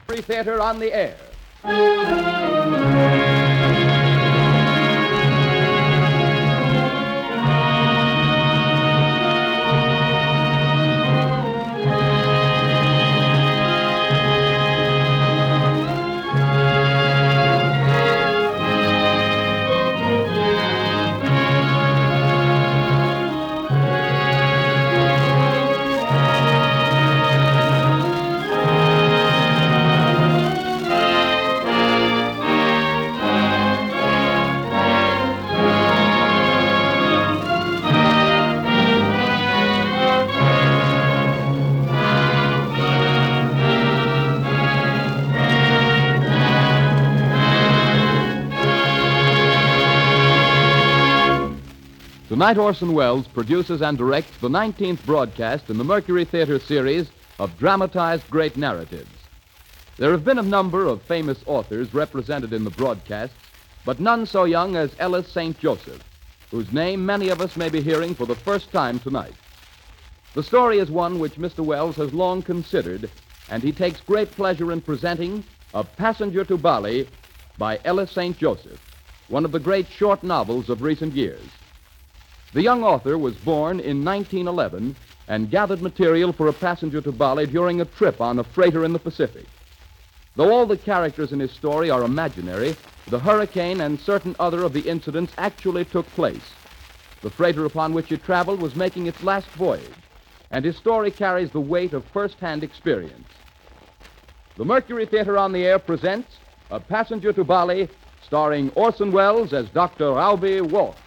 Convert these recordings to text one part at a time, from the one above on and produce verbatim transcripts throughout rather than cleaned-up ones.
Free Theater on the Air. Tonight, Orson Welles produces and directs the nineteenth broadcast in the Mercury Theater series of dramatized great narratives. There have been a number of famous authors represented in the broadcasts, but none so young as Ellis Saint Joseph, whose name many of us may be hearing for the first time tonight. The story is one which Mister Welles has long considered, and he takes great pleasure in presenting of Passenger to Bali by Ellis Saint Joseph, one of the great short novels of recent years. The young author was born in nineteen eleven and gathered material for A Passenger to Bali during a trip on a freighter in the Pacific. Though all the characters in his story are imaginary, the hurricane and certain other of the incidents actually took place. The freighter upon which he traveled was making its last voyage, and his story carries the weight of first-hand experience. The Mercury Theater on the Air presents A Passenger to Bali, starring Orson Welles as Doctor Albie Walks.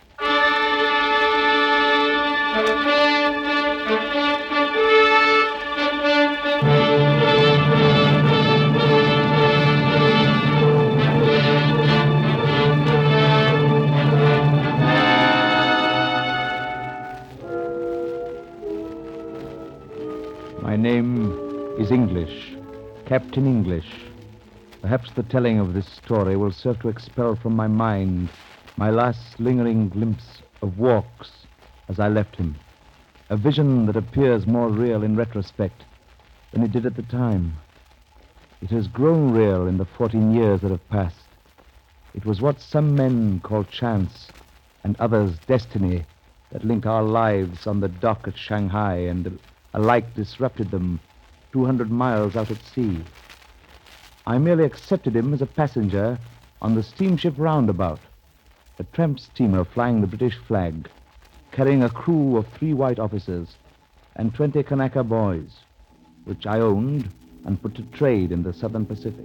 My name is English, Captain English. Perhaps the telling of this story will serve to expel from my mind my last lingering glimpse of Walks as I left him. A vision that appears more real in retrospect than it did at the time. It has grown real in the fourteen years that have passed. It was what some men call chance and others destiny that linked our lives on the dock at Shanghai and alike disrupted them two hundred miles out at sea. I merely accepted him as a passenger on the steamship Roundabout, a tramp steamer flying the British flag, carrying a crew of three white officers and twenty Kanaka boys, which I owned and put to trade in the Southern Pacific.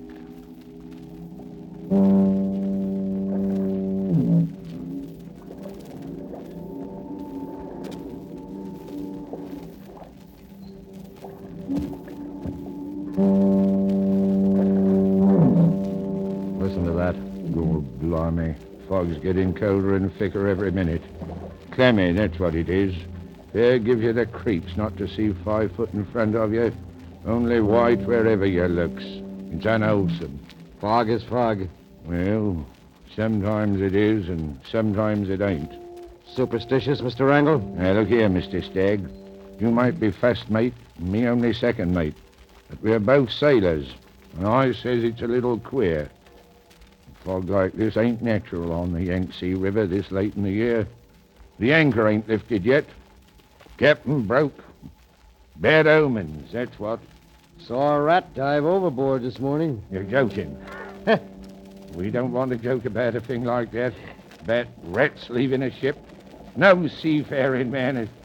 Listen to that. Oh, blimey. Fog's getting colder and thicker every minute. Clammy, that's what it is. There gives you the creeps not to see five foot in front of you. Only white wherever you looks. It's unwholesome. Fog is fog. Well, sometimes it is and sometimes it ain't. Superstitious, Mister Wrangle? Now, look here, Mister Stagg. You might be first mate, and me only second mate. But we're both sailors, and I says it's a little queer. A fog like this ain't natural on the Yangtze River this late in the year. The anchor ain't lifted yet. Captain broke. Bad omens, that's what. Saw a rat dive overboard this morning. You're joking. We don't want to joke about a thing like that. About rats leaving a ship. No seafaring man is...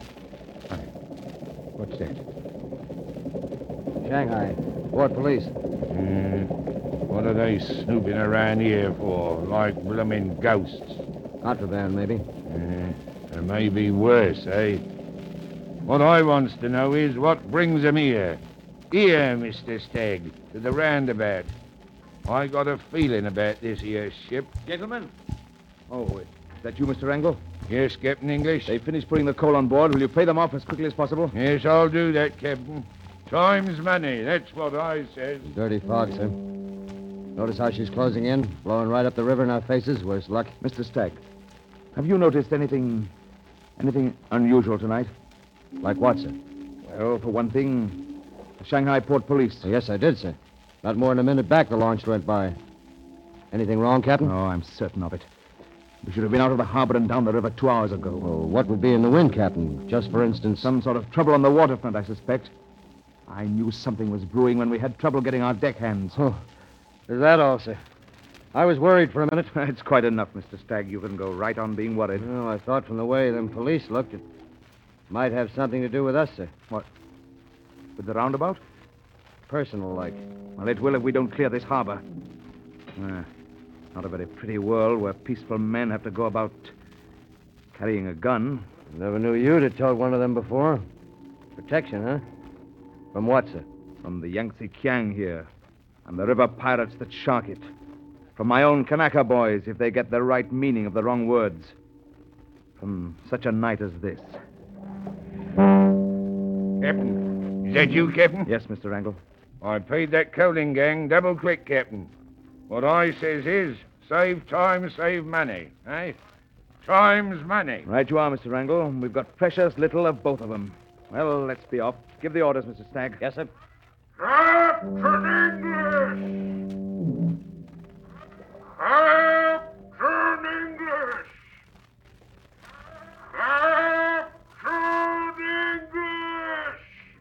What's that? Shanghai. Port police. Uh, what are they snooping around here for? Like blooming ghosts. Contraband, maybe. Uh, or maybe worse, eh? What I wants to know is what brings them here. Here, Mister Stagg, to the Roundabout. I got a feeling about this here ship. Gentlemen. Oh, is that you, Mister Wrangle? Yes, Captain English? They've finished putting the coal on board. Will you pay them off as quickly as possible? Yes, I'll do that, Captain. Time's money, that's what I says. Dirty fog, sir. Notice how she's closing in, blowing right up the river in our faces. Worse luck. Mister Stagg, have you noticed anything, anything unusual tonight? Like what, sir? Well, for one thing, the Shanghai Port Police. Yes, I did, sir. Not more than a minute back the launch went by. Anything wrong, Captain? Oh, I'm certain of it. We should have been out of the harbor and down the river two hours ago. Well, what would be in the wind, Captain? Just for instance... Some sort of trouble on the waterfront, I suspect. I knew something was brewing when we had trouble getting our deckhands. Oh, is that all, sir? I was worried for a minute. It's quite enough, Mister Stagg. You can go right on being worried. Well, I thought from the way them police looked, it might have something to do with us, sir. What? With the roundabout? Personal, like. Well, it will if we don't clear this harbor. Uh, not a very pretty world where peaceful men have to go about carrying a gun. Never knew you'd have told one of them before. Protection, huh? From what, sir? From the Yangtze Kiang here, and the river pirates that shark it. From my own Kanaka boys, if they get the right meaning of the wrong words. From such a night as this. Captain, is that you, Captain? Yes, Mister Wrangle. I paid that coaling gang double quick, Captain. What I says is, save time, save money, eh? Time's money. Right you are, Mister Wrangle. We've got precious little of both of them. Well, let's be off. Give the orders, Mister Stagg. Yes, sir. Captain English! Captain English! Captain English!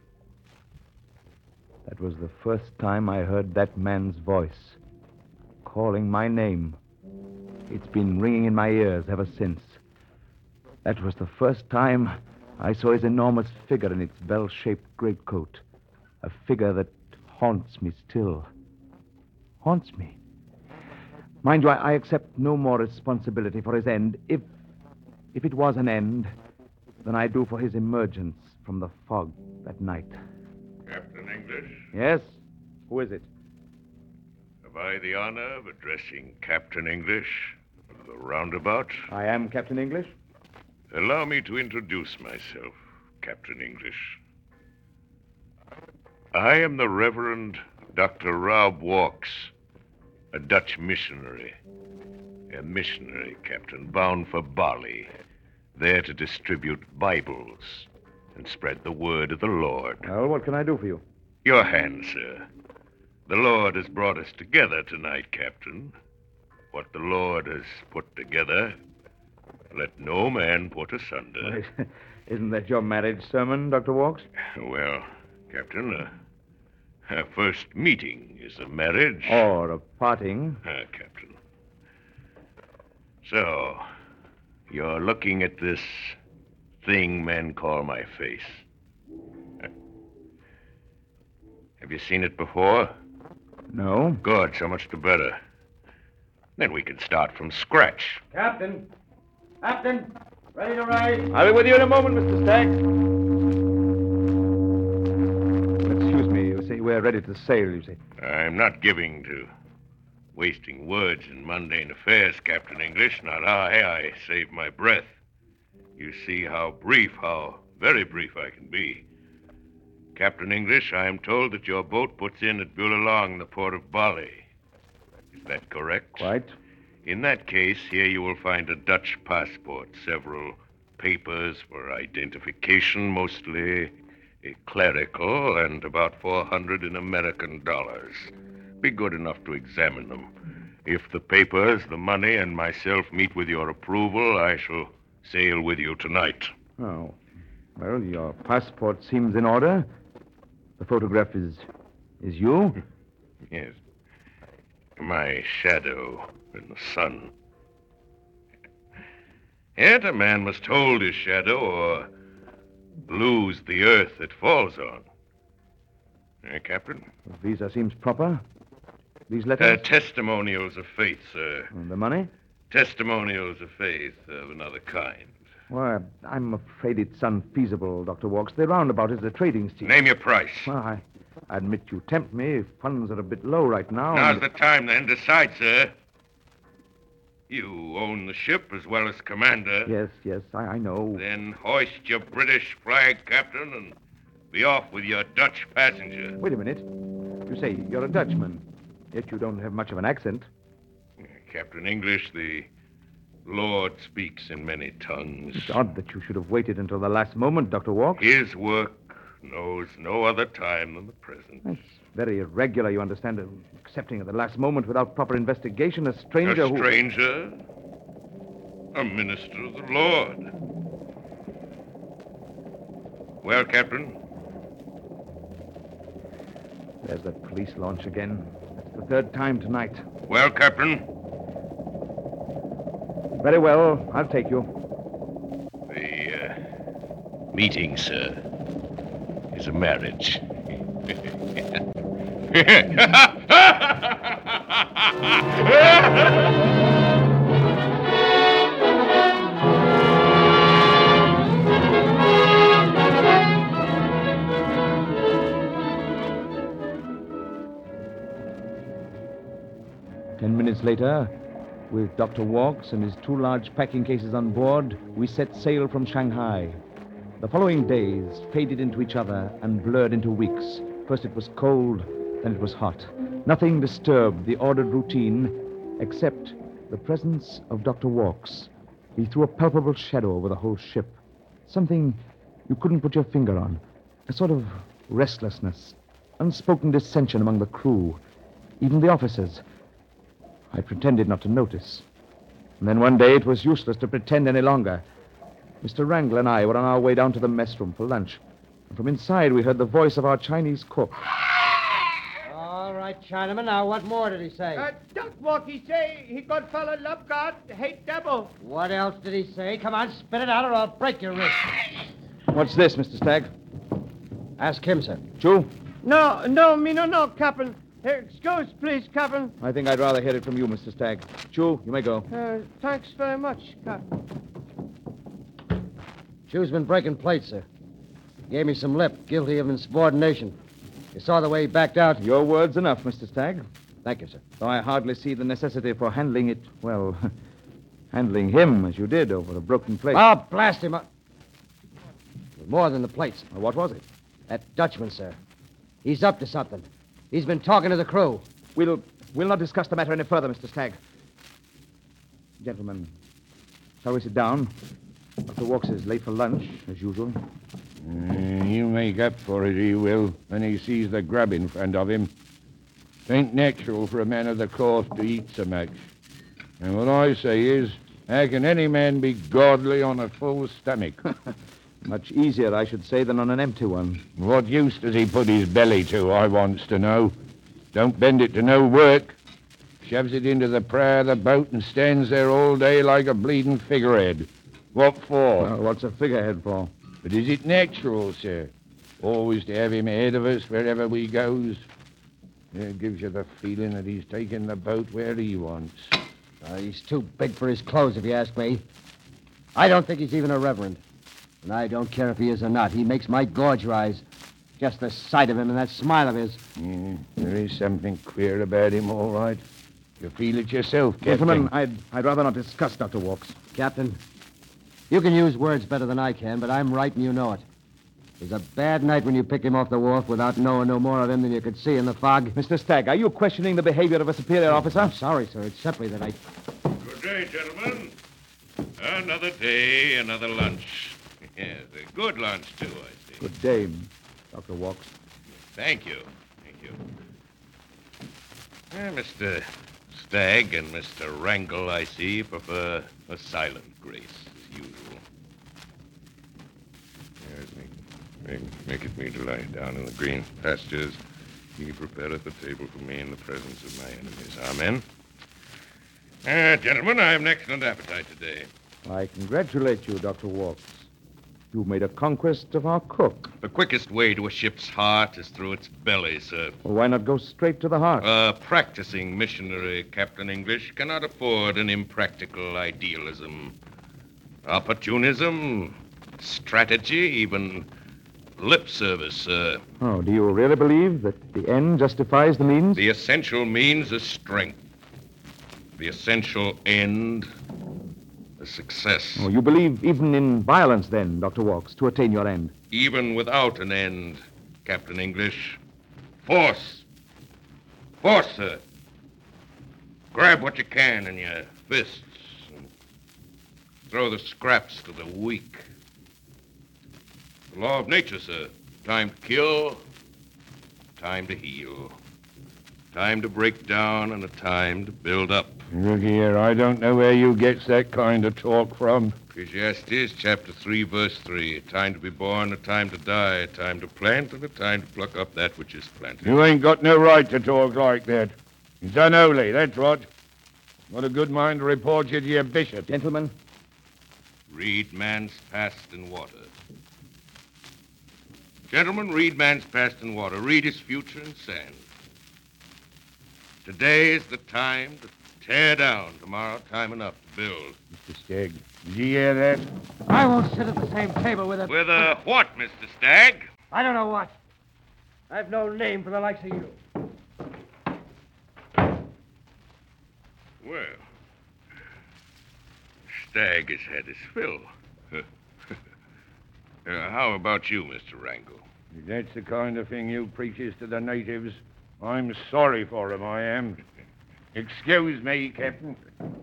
That was the first time I heard that man's voice, calling my name. It's been ringing in my ears ever since. That was the first time I saw his enormous figure in its bell-shaped greatcoat. A figure that haunts me still. Haunts me. Mind you, I, I accept no more responsibility for his end, if, if it was an end, than I do for his emergence from the fog that night. Captain English, Yes? Who is it? have I the honor of addressing Captain English of the roundabout? I am Captain English. Allow me to introduce myself, Captain English. I am the Reverend Doctor Rob Walks, a Dutch missionary. A missionary, Captain, bound for Bali, there to distribute Bibles and spread the word of the Lord. Well, what can I do for you? Your hand, sir. The Lord has brought us together tonight, Captain. What the Lord has put together, let no man put asunder. Isn't that your marriage sermon, Doctor Walks? Well, Captain, uh, our first meeting is a marriage. Or a parting. Ah, Captain. So, you're looking at this thing men call my face. Uh, Have you seen it before? No. Good, so much the better. Then we can start from scratch. Captain! Captain! Ready to rise? I'll be with you in a moment, Mister Stagg. Excuse me, you see, we're ready to sail, you see. I'm not giving to wasting words in mundane affairs, Captain English. Not I. I save my breath. You see how brief, how very brief I can be. Captain English, I am told that your boat puts in at Bulalong, the port of Bali. Is that correct? Quite. In that case, here you will find a Dutch passport, several papers for identification, mostly eh, clerical, and about four hundred in American dollars. Be good enough to examine them. If the papers, the money, and myself meet with your approval, I shall sail with you tonight. Oh. Well, your passport seems in order. The photograph is... is you? Yes. My shadow in the sun. Yet a man must hold his shadow or lose the earth it falls on. Eh, Captain? The visa seems proper. These Uh, letters? testimonials of faith, sir. And the money? Testimonials of faith of another kind. Well, I'm afraid it's unfeasible, Doctor Walks. The roundabout is a trading scheme. Name your price. Well, I, I admit you tempt me. Funds are a bit low right now. Now's and- the time, then. Decide, sir. You own the ship as well as commander. Yes, yes, I, I know. Then hoist your British flag, Captain, and be off with your Dutch passenger. Wait a minute. You say you're a Dutchman, yet you don't have much of an accent. Captain English, the Lord speaks in many tongues. It's odd that you should have waited until the last moment, Doctor Walks. His work knows no other time than the present. That's Very irregular, you understand. Accepting at the last moment without proper investigation a stranger A who... stranger? A minister of the Lord. Well, Captain? There's that police launch again. That's the third time tonight. Well, Captain? Very well. I'll take you. The uh, meeting, sir, is a marriage. Ten minutes later, with Doctor Walks and his two large packing cases on board, we set sail from Shanghai. The following days faded into each other and blurred into weeks. First it was cold, then it was hot. Nothing disturbed the ordered routine except the presence of Doctor Walks. He threw a palpable shadow over the whole ship. Something you couldn't put your finger on. A sort of restlessness, unspoken dissension among the crew, even the officers. I pretended not to notice. And then one day it was useless to pretend any longer. Mister Wrangler and I were on our way down to the mess room for lunch. And from inside we heard the voice of our Chinese cook. All right, Chinaman. Now, what more did he say? Uh, Duck Walk, he say he good fellow, love God, hate devil. What else did he say? Come on, spit it out or I'll break your wrist. What's this, Mister Stagg? Ask him, sir. Chu? No, no, me no, no, Captain. Uh, excuse, please, Captain. I think I'd rather hear it from you, Mister Stagg. Chu, you may go. Uh, thanks very much, Captain. Chu's been breaking plates, sir. Gave me some lip, guilty of insubordination. You saw the way he backed out. Your word's enough, Mister Stagg. Thank you, sir. Though I hardly see the necessity for handling it, well, handling him as you did over a broken plate. Oh, blast him up. It was more than the plates. Well, what was it? That Dutchman, sir. He's up to something. He's been talking to the crew. We'll, we'll not discuss the matter any further, Mister Stagg. Gentlemen, shall we sit down? Doctor Walks is late for lunch, as usual. Uh, you make up for it, he will, when he sees the grub in front of him. It ain't natural for a man of the court to eat so much. And what I say is, how can any man be godly on a full stomach? Much easier, I should say, than on an empty one. What use does he put his belly to, I wants to know? Don't bend it to no work. Shoves it into the prow of the boat and stands there all day like a bleeding figurehead. What for? Well, what's a figurehead for? But is it natural, sir? Always to have him ahead of us wherever we goes? It gives you the feeling that he's taking the boat where he wants. Uh, he's too big for his clothes, if you ask me. I don't think he's even a reverend. And I don't care if he is or not. He makes my gorge rise. Just the sight of him and that smile of his. Mm, there is something queer about him, all right. You feel it yourself, Captain. Gentlemen, I'd, I'd rather not discuss Doctor Walks. Captain, you can use words better than I can, but I'm right and you know it. It was a bad night when you picked him off the wharf without knowing no more of him than you could see in the fog. Mister Stagg, are you questioning the behavior of a superior officer? I'm sorry, sir. It's simply that I... Good day, gentlemen. Another day, another lunch. Yes, a good lunch, too, I see. Good day, Doctor Walks. Thank you. Thank you. Uh, Mister Stagg and Mister Wrangle, I see, prefer a silent grace, as usual. Yes, make, make, make it me to lie down in the green pastures. He prepareth a table for me in the presence of my enemies. Amen. Uh, gentlemen, I have an excellent appetite today. I congratulate you, Doctor Walks. You made a conquest of our cook. The quickest way to a ship's heart is through its belly, sir. Well, why not go straight to the heart? A practicing missionary, Captain English, cannot afford an impractical idealism. Opportunism, strategy, even lip service, sir. Oh, do you really believe that the end justifies the means? The essential means is strength. The essential end is success. Oh, you believe even in violence, then, Doctor Walks, to attain your end? Even without an end, Captain English. Force. Force, sir. Grab what you can in your fists and throw the scraps to the weak. The law of nature, sir. Time to kill, time to heal. Time to break down and a time to build up. Look here, I don't know where you gets that kind of talk from. Ecclesiastes chapter three, verse three. A time to be born, a time to die, a time to plant, and a time to pluck up that which is planted. You ain't got no right to talk like that. It's unholy, that's what. Got a good mind to report you to your bishop. Gentlemen, Read man's past in water. Gentlemen, read man's past in water. Read his future in sand. Today is the time to tear down. Tomorrow, time enough to build. Mister Stagg, did you hear that? I won't sit at the same table with a... With a what, Mister Stagg? I don't know what. I've no name for the likes of you. Well, Stagg has had his fill. uh, how about you, Mister Wrangle? If that's the kind of thing you preaches to the natives, I'm sorry for 'em, I am. Excuse me, Captain.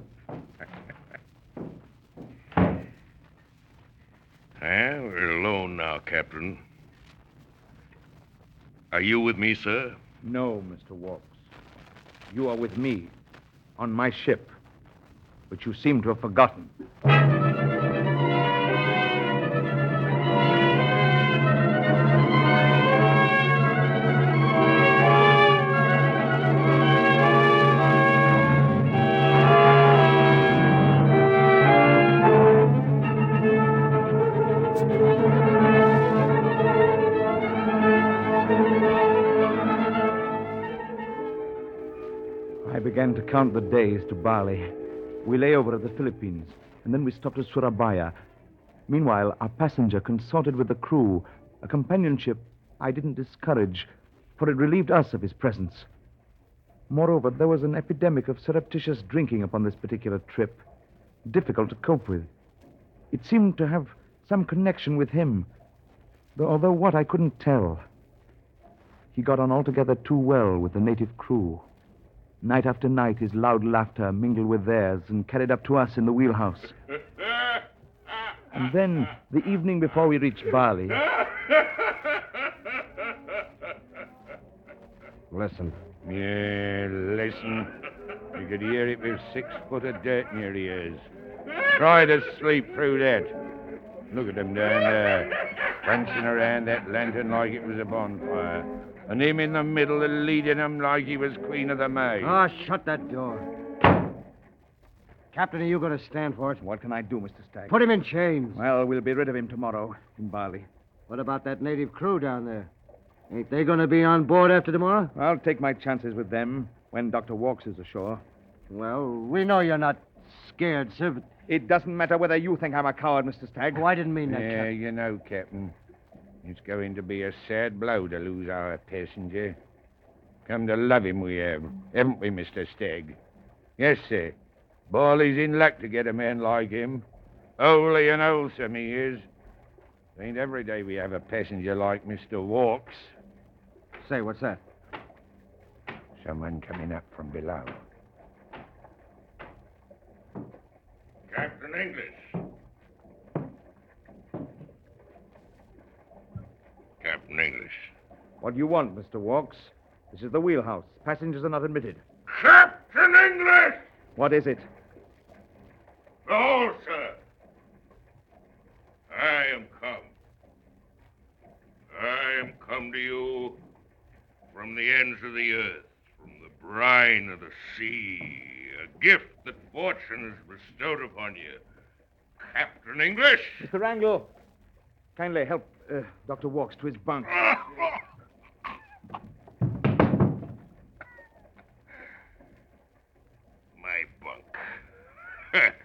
Well, we're alone now, Captain. Are you with me, sir? no, Mister Walks. You are with me, on my ship, which you seem to have forgotten. I began to count the days to Bali. We lay over at the Philippines, and then we stopped at Surabaya. Meanwhile, our passenger consorted with the crew, a companionship I didn't discourage, for it relieved us of his presence. Moreover, there was an epidemic of surreptitious drinking upon this particular trip, difficult to cope with. It seemed to have some connection with him, though, although what I couldn't tell. He got on altogether too well with the native crew. Night after night, his loud laughter mingled with theirs and carried up to us in the wheelhouse. And then, the evening before we reached Bali... Listen. Yeah, listen. You could hear it with six foot of dirt in your ears. Try to sleep through that. Look at them down there, prancing around that lantern like it was a bonfire. And him in the middle and leading them like he was Queen of the May. Ah, shut that door. Captain, are you going to stand for it? What can I do, Mister Stagg? Put him in chains. Well, we'll be rid of him tomorrow in Bali. What about that native crew down there? Ain't they going to be on board after tomorrow? I'll take my chances with them when Doctor Walks is ashore. Well, we know you're not scared, sir, but... It doesn't matter whether you think I'm a coward, Mister Stagg. Oh, I didn't mean that, Yeah, Captain. you know, Captain, it's going to be a sad blow to lose our passenger. Come to love him we have, haven't we, Mister Stagg? Yes, sir. Bali's in luck to get a man like him. Holy and wholesome he is. It ain't every day we have a passenger like Mister Walks. Say, what's that? Someone coming up from below. Captain English. Captain English. What do you want, Mister Walks? This is the wheelhouse. Passengers are not admitted. Captain English! What is it? Behold, sir. I am come. I am come to you from the ends of the earth, from the brine of the sea, a gift that fortune has bestowed upon you. Captain English! Mister Wrangle, kindly help uh, Doctor Walks to his bunk. My bunk.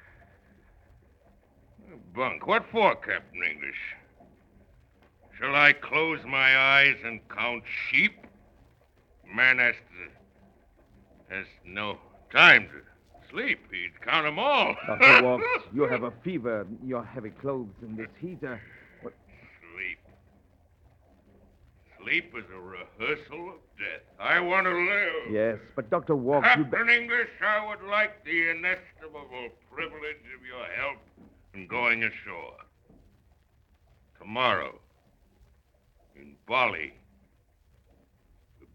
Bunk. What for, Captain English? Shall I close my eyes and count sheep? Man has to, has no time to sleep. He'd count 'em all. Doctor Walks, you have a fever. Your heavy clothes and this heat. Uh, what? Sleep. Sleep is a rehearsal of death. I want to live. Yes, but Doctor Walks, you... Captain English, I would like the inestimable privilege of your help in going ashore. Tomorrow, in Bali,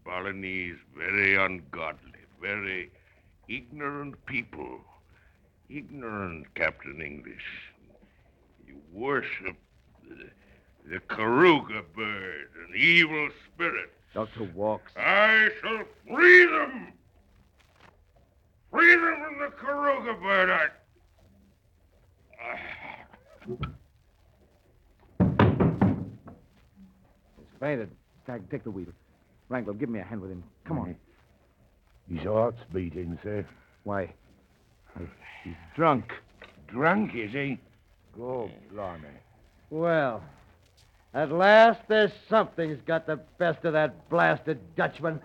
Balinese very ungodly, very ignorant people. Ignorant, Captain English. You worship the, the Karuga bird, an evil spirit. Doctor Walks. I shall free them! Free them from the Karuga bird. I... He's fainted. Tag, take the wheel. Wrangler, give me a hand with him. Come on. His heart's beating, sir. Why? He's drunk. Drunk, is he? Oh, blimey. Well, at last there's something's got the best of that blasted Dutchman.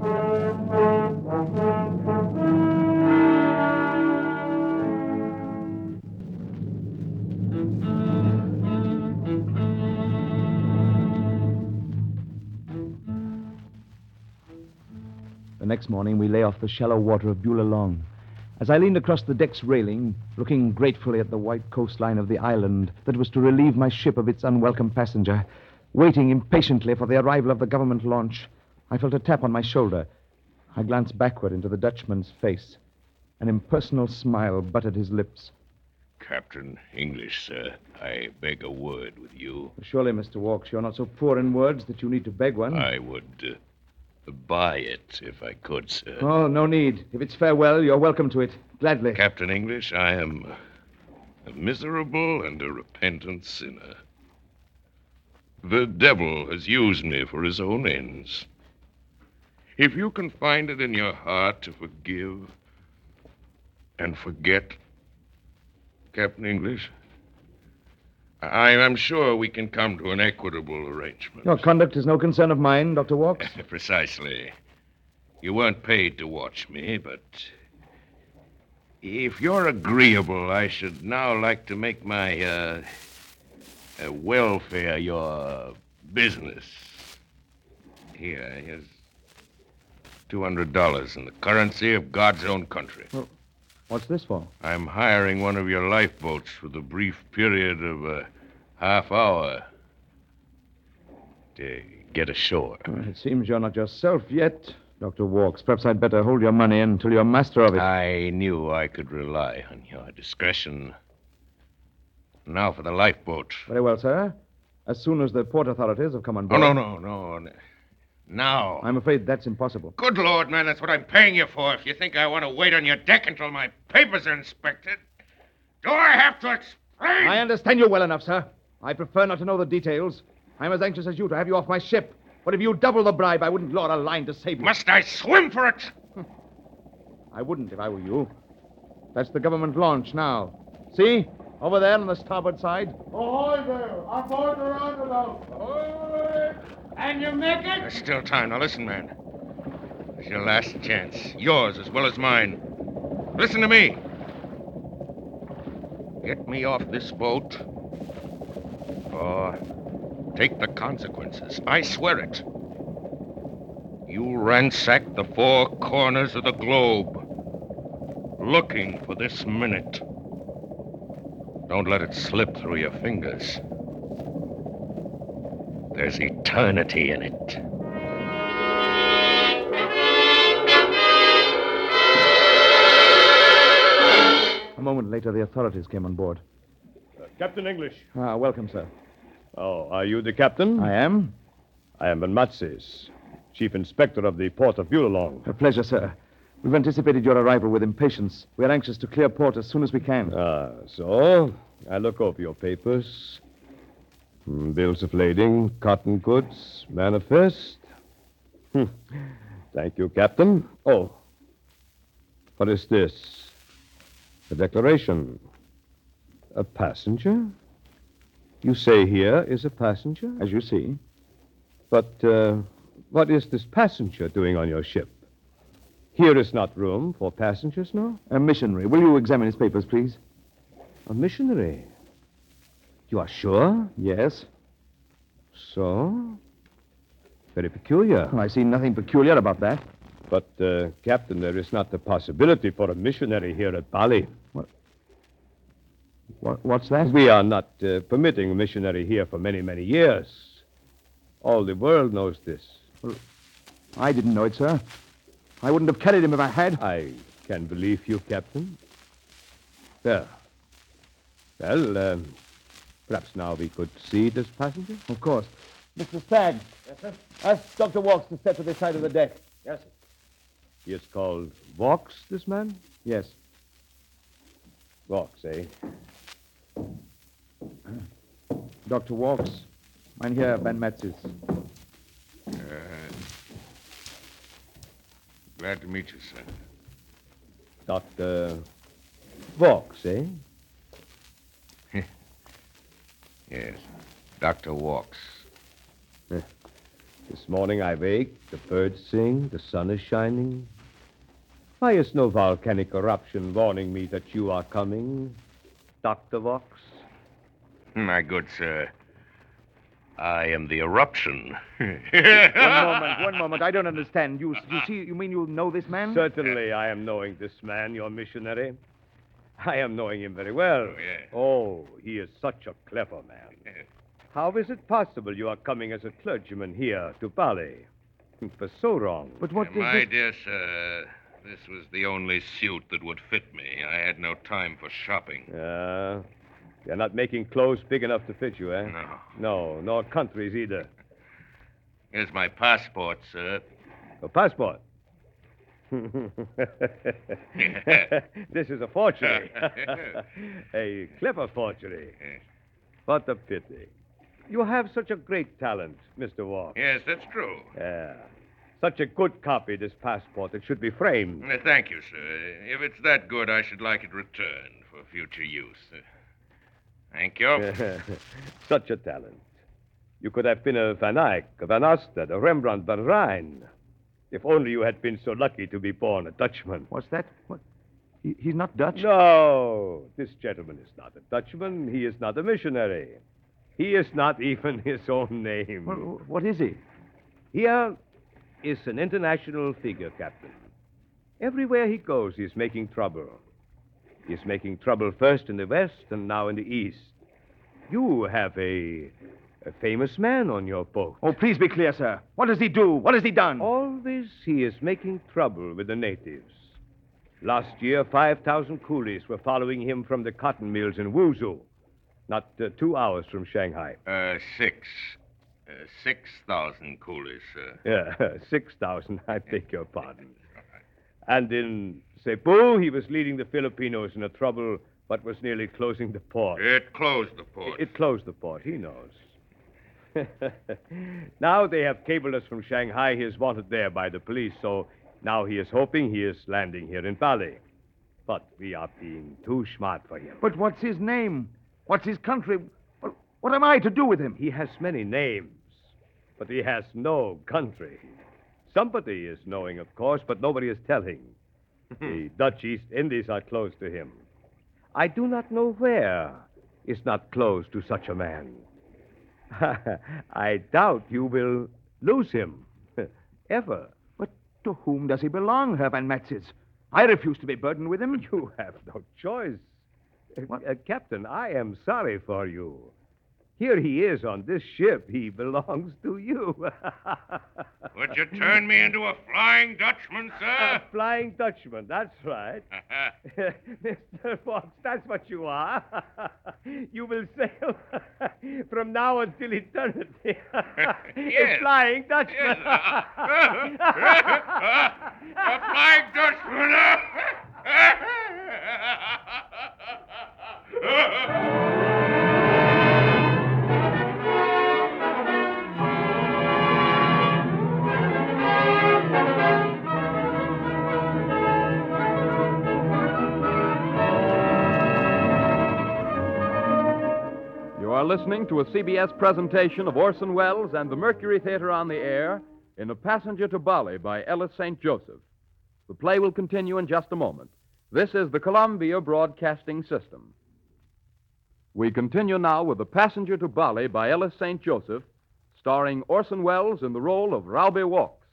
The next morning, we lay off the shallow water of Beulah Long. As I leaned across the deck's railing, looking gratefully at the white coastline of the island that was to relieve my ship of its unwelcome passenger, waiting impatiently for the arrival of the government launch, I felt a tap on my shoulder. I glanced backward into the Dutchman's face. An impersonal smile buttered his lips. Captain English, sir, I beg a word with you. Surely, Mister Walks, you're not so poor in words that you need to beg one. I would uh, buy it if I could, sir. Oh, no need. If it's farewell, you're welcome to it. Gladly. Captain English, I am a miserable and a repentant sinner. The devil has used me for his own ends. If you can find it in your heart to forgive and forget, Captain English, I am sure we can come to an equitable arrangement. Your conduct is no concern of mine, Doctor Walks. Precisely. You weren't paid to watch me, but if you're agreeable, I should now like to make my uh, uh, welfare your business. Here, here's two hundred dollars in the currency of God's own country. Well, what's this for? I'm hiring one of your lifeboats for the brief period of a half hour to get ashore. Well, it seems you're not yourself yet, Doctor Walks. Perhaps I'd better hold your money until you're master of it. I knew I could rely on your discretion. Now for the lifeboat. Very well, sir. As soon as the port authorities have come on Oh, board. no, no, no. no. Now. I'm afraid that's impossible. Good Lord, man, that's what I'm paying you for. If you think I want to wait on your deck until my papers are inspected, do I have to explain? I understand you well enough, sir. I prefer not to know the details. I'm as anxious as you to have you off my ship. But if you double the bribe, I wouldn't lower a line to save you. Must I swim for it? I wouldn't if I were you. That's the government launch now. See? Over there on the starboard side. Ahoy there! Aboard the roundabout! Ahoy! And you make it? There's still time. Now listen, man. It's your last chance. Yours as well as mine. Listen to me. Get me off this boat, or take the consequences. I swear it. You ransack the four corners of the globe, looking for this minute. Don't let it slip through your fingers. There's eternity in it. A moment later, the authorities came on board. Uh, Captain English. Ah, welcome, sir. Oh, are you the captain? I am. I am Ben Matzes, Chief Inspector of the Port of Beulah Long. A pleasure, sir. We've anticipated your arrival with impatience. We're anxious to clear port as soon as we can. Ah, so I look over your papers. Hmm, bills of lading, cotton goods, manifest. Hmm. Thank you, Captain. Oh, what is this? A declaration. A passenger? You say here is a passenger? As you see. But uh, what is this passenger doing on your ship? Here is not room for passengers, no? A missionary. Will you examine his papers, please? A missionary? You are sure? Yes. So? Very peculiar. Well, I see nothing peculiar about that. But, uh, Captain, there is not the possibility for a missionary here at Bali. What, what's that? We are not uh, permitting a missionary here for many, many years. All the world knows this. I didn't know it, sir. I wouldn't have carried him if I had. I can believe you, Captain. There. Well, um, perhaps now we could see this passenger? Of course. Mister Stagg. Yes, sir? Ask Doctor Walks to step to the side of the deck. Yes, sir. He is called Vaux, this man? Yes. Vaux, eh? Doctor Walks. Mein Herr Van Metzes. Uh, glad to meet you, sir. Doctor Vaux, eh? Yes, Doctor Walks. This morning I wake, the birds sing, the sun is shining. Why is no volcanic eruption warning me that you are coming, Doctor Vaux? My good sir, I am the eruption. One moment, one moment. I don't understand. You, you see, you mean you know this man? Certainly I am knowing this man, your missionary. I am knowing him very well. Oh, yes. Oh, he is such a clever man. How is it possible you are coming as a clergyman here to Bali? For so long. But what Uh, is My this? dear sir, this was the only suit that would fit me. I had no time for shopping. Uh, you're not making clothes big enough to fit you, eh? No. No, nor countries either. Here's my passport, sir. A passport. This is a forgery. A clever forgery. Yes. What a pity. You have such a great talent, Mister Walker. Yes, that's true. Yeah. Such a good copy, this passport. It should be framed. Uh, Thank you, sir. If it's that good, I should like it returned for future use. Uh, Thank you. Such a talent. You could have been a Van Eyck, a Van Ostad, a Rembrandt van Rijn. If only you had been so lucky to be born a Dutchman. What's that? What? He, he's not Dutch? No, this gentleman is not a Dutchman. He is not a missionary. He is not even his own name. What, what is he? Here is an international figure, Captain. Everywhere he goes, he's making trouble. He's making trouble first in the West and now in the East. You have a, a famous man on your boat. Oh, please be clear, sir. What does he do? What has he done? Always he is making trouble with the natives. Last year, five thousand coolies were following him from the cotton mills in Wuzhou, not uh, two hours from Shanghai. Uh, six. Uh, six thousand coolies, sir. Yeah, six thousand, I beg your pardon. And in Cebu, he was leading the Filipinos in a trouble, but was nearly closing the port. It closed the port. It closed the port, he knows. Now they have cabled us from Shanghai. He is wanted there by the police, so now he is hoping he is landing here in Bali. But we are being too smart for him. But what's his name? What's his country? What, what am I to do with him? He has many names, but he has no country. Somebody is knowing, of course, but nobody is telling. The Dutch East Indies are closed to him. I do not know where is not closed to such a man. I doubt you will lose him. Ever. But to whom does he belong, Herr Van Metzes? I refuse to be burdened with him. You have no choice. What? Uh, Captain, I am sorry for you. Here he is on this ship. He belongs to you. Would you turn me into a flying Dutchman, A sir? flying Dutchman, that's right. Mister Fox, that's what you are. You will sail from now until eternity. A Yes. flying Dutchman. Yes. A flying Dutchman. You are listening to a C B S presentation of Orson Welles and the Mercury Theater on the Air in A Passenger to Bali by Ellis Saint Joseph. The play will continue in just a moment. This is the Columbia Broadcasting System. We continue now with A Passenger to Bali by Ellis Saint Joseph, starring Orson Welles in the role of Raube Walks.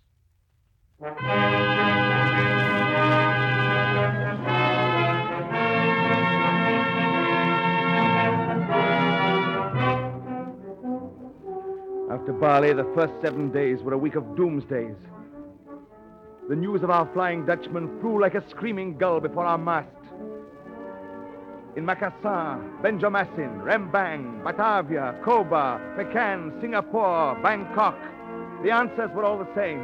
After Bali, the first seven days were a week of doomsdays. the news of our Flying Dutchman flew like a screaming gull before our mast. In Makassar, Banjarmasin, Rembang, Batavia, Koba, Pekan, Singapore, Bangkok, the answers were all the same.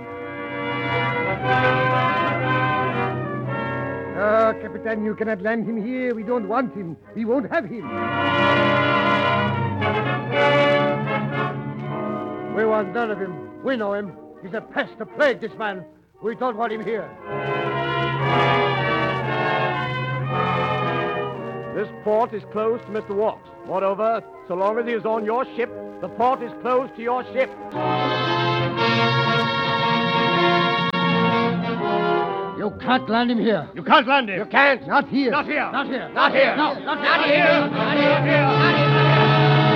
Ah, Capitan, you cannot land him here. We don't want him. We won't have him. We want none of him. We know him. He's a pest, a plague, this man. We don't want him here. This port is closed to Mister Walks. Moreover, so long as he is on your ship, the port is closed to your ship. You can't land him here. You can't land him. You can't. Not here. Not here. Not here. Not here. No, not here. Not here. Not here. Not here. Not here.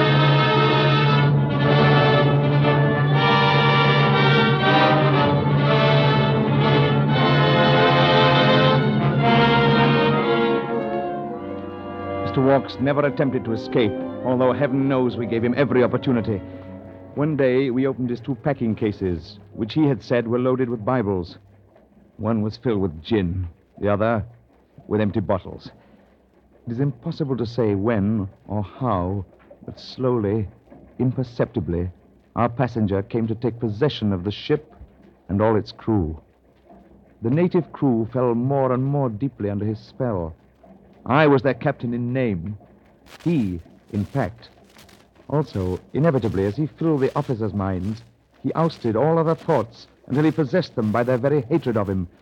Mister Walks never attempted to escape, although heaven knows we gave him every opportunity. One day, we opened his two packing cases, which he had said were loaded with Bibles. One was filled with gin, the other with empty bottles. It is impossible to say when or how, but slowly, imperceptibly, our passenger came to take possession of the ship and all its crew. The native crew fell more and more deeply under his spell. I was their captain in name. He, in fact. Also, inevitably, as he filled the officers' minds, he ousted all other thoughts until he possessed them by their very hatred of him.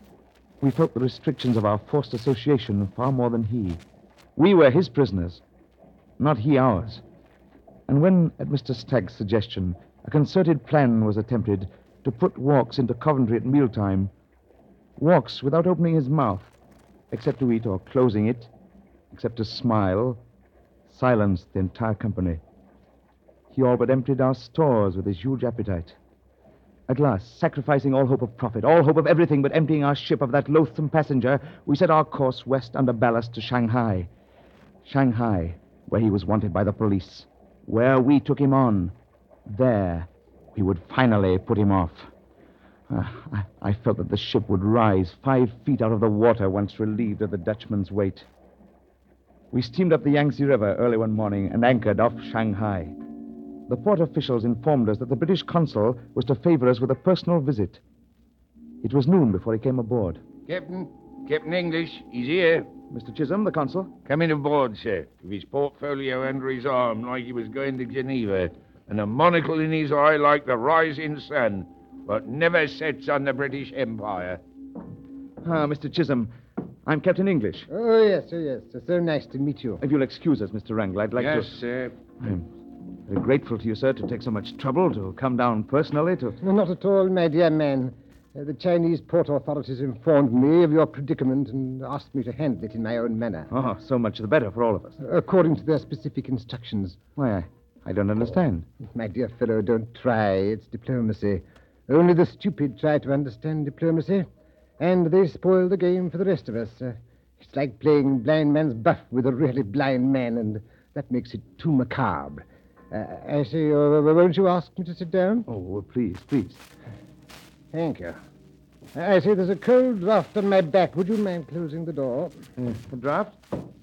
We felt the restrictions of our forced association far more than he. We were his prisoners, not he ours. And when, at Mister Stagg's suggestion, a concerted plan was attempted to put Walks into Coventry at mealtime, Walks, without opening his mouth, except to eat or closing it, except to smile, silenced the entire company. He all but emptied our stores with his huge appetite. At last, sacrificing all hope of profit, all hope of everything but emptying our ship of that loathsome passenger, we set our course west under ballast to Shanghai. Shanghai, where he was wanted by the police. Where we took him on. There, we would finally put him off. Uh, I, I felt that the ship would rise five feet out of the water once relieved of the Dutchman's weight. We steamed up the Yangtze River early one morning and anchored off Shanghai. The port officials informed us that the British consul was to favor us with a personal visit. It was noon before he came aboard. Captain, Captain English, he's here. Mister Chisholm, the consul? Coming aboard, sir, with his portfolio under his arm like he was going to Geneva, and a monocle in his eye like the rising sun, but never sets on the British Empire. Ah, Mister Chisholm, I'm Captain English. Oh, yes, oh, yes. It's so nice to meet you. If you'll excuse us, Mister Wrangler, I'd like yes, to... Yes, sir. I'm very grateful to you, sir, to take so much trouble to come down personally to... No, not at all, my dear man. Uh, the Chinese port authorities informed me of your predicament and asked me to handle it in my own manner. Oh, so much the better for all of us. According to their specific instructions. Why, I, I don't understand. My dear fellow, don't try. It's diplomacy. Only the stupid try to understand diplomacy, and they spoil the game for the rest of us. Uh, it's like playing blind man's buff with a really blind man, and that makes it too macabre. Uh, I say, uh, won't you ask me to sit down? Oh, well, please, please. Thank you. I say there's a cold draft on my back. Would you mind closing the door? Uh, a draft?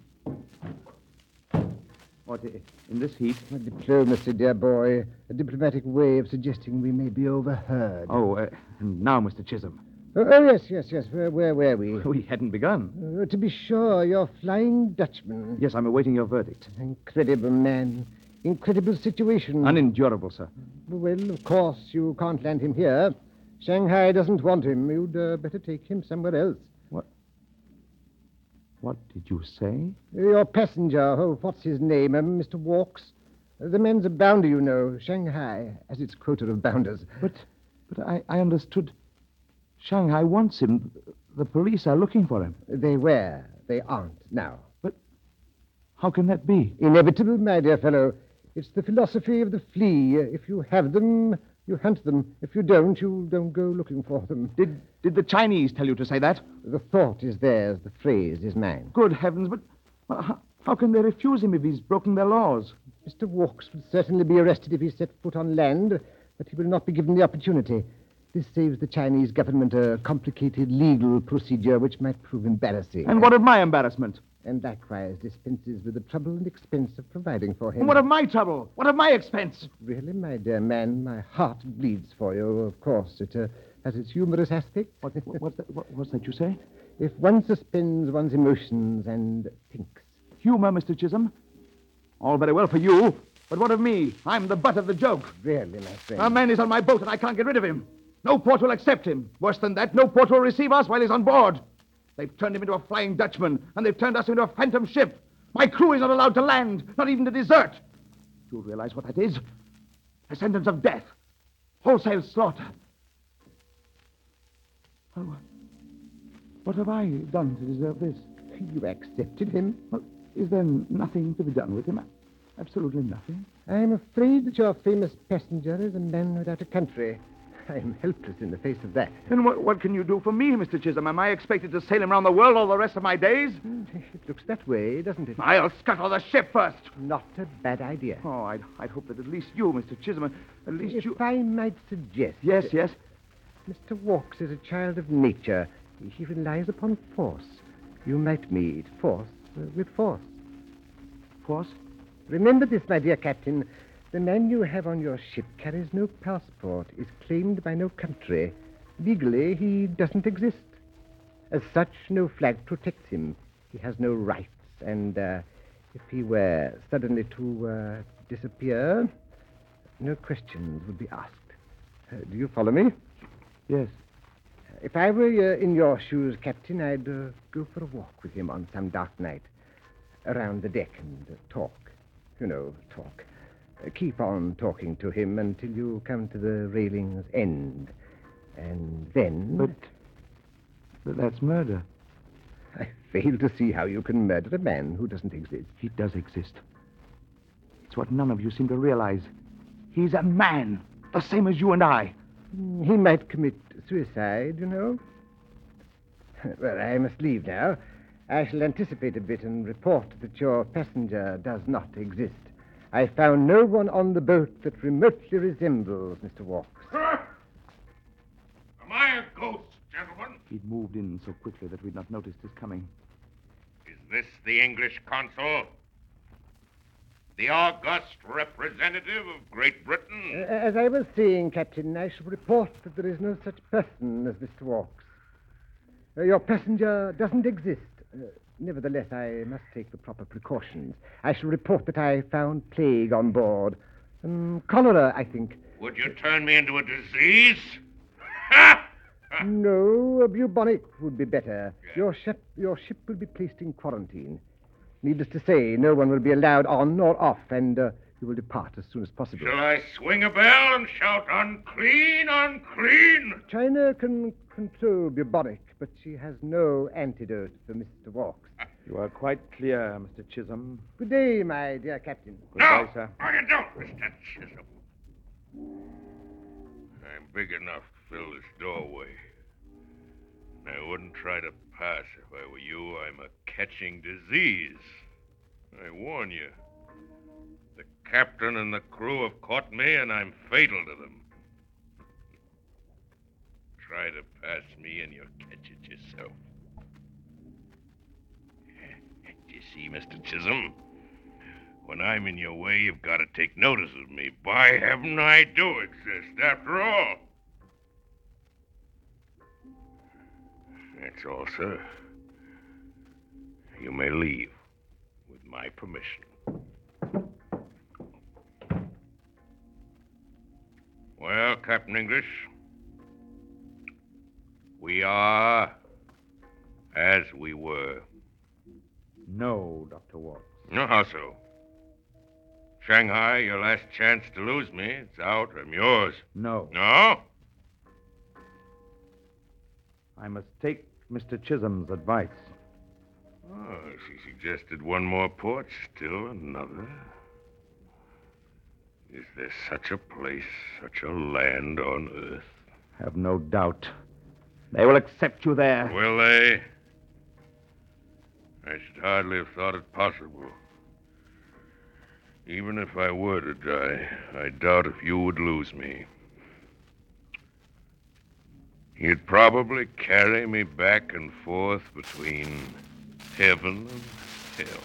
What, in this heat? A diplomacy, dear boy. A diplomatic way of suggesting we may be overheard. Oh, uh, and now, Mister Chisholm. Oh, oh, yes, yes, yes. Where, where were we? We hadn't begun. Uh, to be sure, you're Flying Dutchman. Yes, I'm awaiting your verdict. Incredible man. Incredible situation. Unendurable, sir. Well, of course, you can't land him here. Shanghai doesn't want him. You'd uh, better take him somewhere else. What? What did you say? Your passenger, oh, what's his name? Uh, Mister Walks. Uh, the man's a bounder, you know. Shanghai has its quota of bounders. But, but I, I understood. Shanghai wants him. The police are looking for him. They were. They aren't now. But how can that be? Inevitable, my dear fellow. It's the philosophy of the flea. If you have them, you hunt them. If you don't, you don't go looking for them. Did did the Chinese tell you to say that? The thought is theirs. The phrase is mine. Good heavens, but well, how, how can they refuse him if he's broken their laws? Mister Walks would certainly be arrested if he set foot on land, but he will not be given the opportunity. This saves the Chinese government a complicated legal procedure which might prove embarrassing. And what of my embarrassment? And likewise dispenses with the trouble and expense of providing for him. And what of my trouble? What of my expense? Really, my dear man, my heart bleeds for you, of course. It uh, has its humorous aspect. What, what's, that, what, what's that you say? If one suspends one's emotions and thinks. Humor, Mister Chisholm. All very well for you, but what of me? I'm the butt of the joke. Really, my friend. A man is on my boat and I can't get rid of him. No port will accept him. Worse than that, no port will receive us while he's on board. They've turned him into a Flying Dutchman, and they've turned us into a phantom ship. My crew is not allowed to land, not even to desert. You realize what that is? A sentence of death. Wholesale slaughter. Oh, what have I done to deserve this? You accepted him? Well, is there nothing to be done with him? Absolutely nothing. I'm afraid that your famous passenger is a man without a country. I'm helpless in the face of that. Then what, what can you do for me, Mister Chisholm? Am I expected to sail him around the world all the rest of my days? It looks that way, doesn't it? I'll scuttle the ship first. Not a bad idea. Oh, I'd, I'd hope that at least you, Mister Chisholm, at least if you... I might suggest... Yes, yes. Mister Walks is a child of nature. He relies upon force. You might meet force uh, with force. Force? Remember this, my dear Captain. The man you have on your ship carries no passport, is claimed by no country. Legally, he doesn't exist. As such, no flag protects him. He has no rights, and uh, if he were suddenly to uh, disappear, no questions would be asked. Uh, do you follow me? Yes. If I were uh, in your shoes, Captain, I'd uh, go for a walk with him on some dark night, around the deck and uh, talk. You know, talk. Uh, keep on talking to him until you come to the railing's end. And then... But, but that's murder. I fail to see how you can murder a man who doesn't exist. He does exist. It's what none of you seem to realize. He's a man, the same as you and I. He might commit suicide, you know. Well, I must leave now. I shall anticipate a bit and report that your passenger does not exist. I found no one on the boat that remotely resembles Mister Walks. Am I a ghost, gentlemen? He'd moved in so quickly that we'd not noticed his coming. Is this the English consul? The august representative of Great Britain? Uh, as I was saying, Captain, I shall report that there is no such person as Mister Walks. Uh, your passenger doesn't exist. Uh, nevertheless, I must take the proper precautions. I shall report that I found plague on board. Um, cholera, I think. Would you turn me into a disease? No, a bubonic would be better. Your ship, your ship will be placed in quarantine. Needless to say, no one will be allowed on or off, and uh, you will depart as soon as possible. Shall I swing a bell and shout, unclean, unclean? China can control bubonic, but she has no antidote for Mister Walks. You are quite clear, Mister Chisholm. Good day, my dear Captain. No, Goodbye, sir. no, you don't, Mister Chisholm. I'm big enough to fill this doorway. I wouldn't try to pass if I were you. I'm a catching disease. I warn you. The captain and the crew have caught me, and I'm fatal to them. Try to pass me, and you'll catch it yourself. You see, Mister Chisholm, when I'm in your way, you've got to take notice of me. By heaven, I do exist, after all. That's all, sir. You may leave, with my permission. Well, Captain English, we are as we were. No, Doctor Walks. No, how so? Shanghai, your last chance to lose me. It's out. I'm yours. No. No? I must take Mister Chisholm's advice. Oh, she suggested one more port, still another. Is there such a place, such a land on Earth? Have no doubt. They will accept you there. Will they? I should hardly have thought it possible. Even if I were to die, I doubt if you would lose me. You'd probably carry me back and forth between heaven and hell.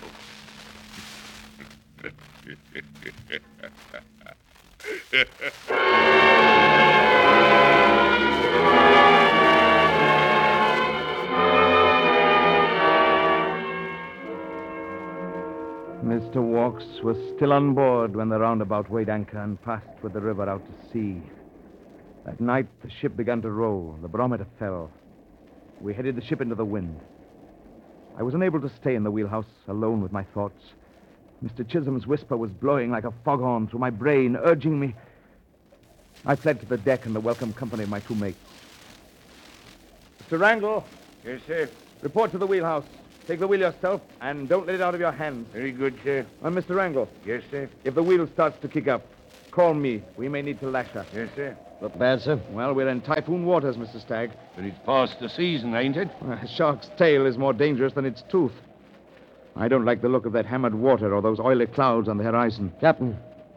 Mister Walks was still on board when the roundabout weighed anchor and passed with the river out to sea. That night, the ship began to roll. The barometer fell. We headed the ship into the wind. I was unable to stay in the wheelhouse alone with my thoughts. Mister Chisholm's whisper was blowing like a foghorn through my brain, urging me. I fled to the deck in the welcome company of my two mates. Mister Randall. Yes, sir. Report to the wheelhouse. Take the wheel yourself, and don't let it out of your hands. Very good, sir. And Mister Wrangle. Yes, sir. If the wheel starts to kick up, call me. We may need to lash her. Yes, sir. Look bad, sir? Well, we're in typhoon waters, Mister Stagg. But it's past the season, ain't it? A shark's tail is more dangerous than its tooth. I don't like the look of that hammered water or those oily clouds on the horizon. Captain,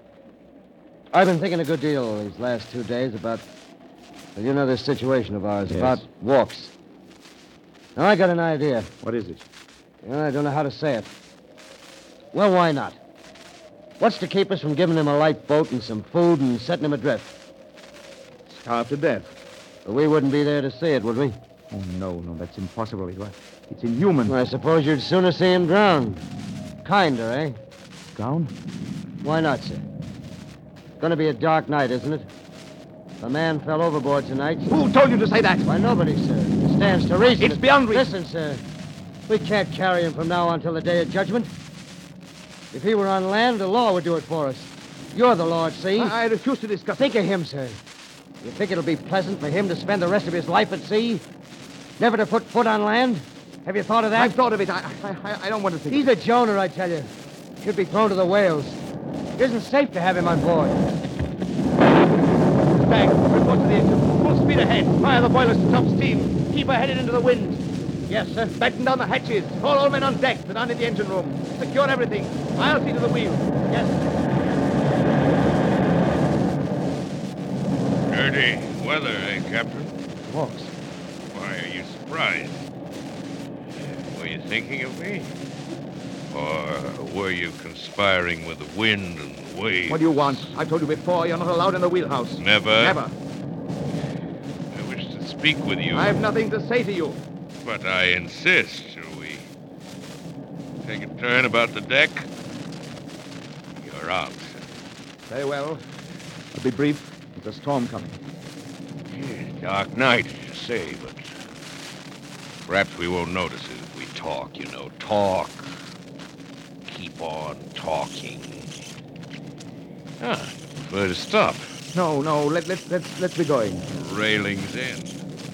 I've been thinking a good deal these last two days about, well, you know, this situation of ours, Yes. about Walks. Now, I got an idea. What is it? Well, I don't know how to say it. Well, why not? What's to keep us from giving him a light boat and some food and setting him adrift? Starve to death. But we wouldn't be there to see it, would we? Oh, no, no, that's impossible. It's inhuman. Well, I suppose you'd sooner see him drown. Kinder, eh? Drown? Why not, sir? It's going to be a dark night, isn't it? A man fell overboard tonight. Who told you to say that? Why, nobody, sir. It stands to reason. It's beyond reason. Listen, sir. We can't carry him from now on till the day of judgment. If he were on land, the law would do it for us. You're the law, see? I, I refuse to discuss Think of him, sir. You think it'll be pleasant for him to spend the rest of his life at sea? Never to put foot on land? Have you thought of that? I've thought of it. I, I, I don't want to think He's of a Jonah, I tell you. Should be thrown to the whales. It isn't safe to have him on board. Stagg, report to the engine. Full speed ahead. Fire the boilers to top steam. Keep her headed into the wind. Yes, sir. Batten down the hatches. Call all men on deck and on in the engine room. Secure everything. I'll see to the wheel. Yes, sir. Dirty weather, eh, Captain? Walks. Why are you surprised? Were you thinking of me? Or were you conspiring with the wind and the waves? What do you want? I've told you before, you're not allowed in the wheelhouse. Never? Never. I wish to speak with you. I have nothing to say to you. But I insist. Shall we take a turn about the deck? You're out, sir. Very well. I'll be brief. There's a storm coming. Yeah, dark night, as you say, but perhaps we won't notice it if we talk, you know. Talk. Keep on talking. Ah, prefer to stop. No, no, let, let, let's, let's be going. Railings end.